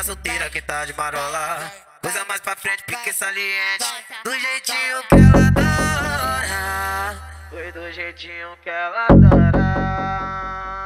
tá solteira, quem tá de marola. Coisa mais pra frente, pique saliente. Do jeitinho que ela adora. Foi do jeitinho que ela adora.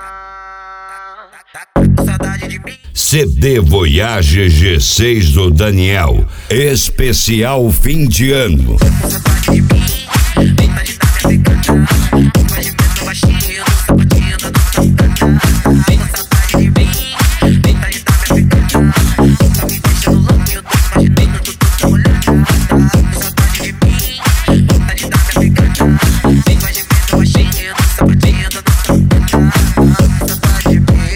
Tá com saudade de mim? CD Voyage G6 do Daniel. Especial fim de ano. Com saudade de mim? Vem pra agitar minha picada. Faz de medo baixinho, no sapatinho da nossa picada. Vem com saudade de mim? Vem pra agitar minha picada. Tá me deixando louco e eu tô imaginando tudo molhada. Com saudade de mim? Vem pra agitar minha picada. Vem faz de medo baixinho, no sapatinho da nossa picada. Com saudade de mim?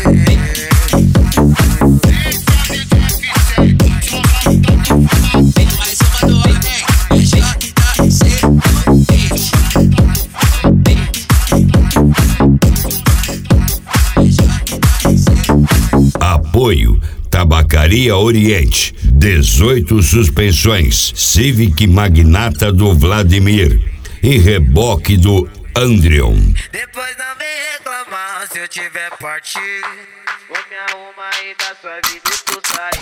Apoio Tabacaria Oriente, 18 suspensões, Civic Magnata do Vladimir e reboque do Andrion. Depois não vem reclamar se eu tiver partido. Vou me arrumar e dar sua vida e tu sair.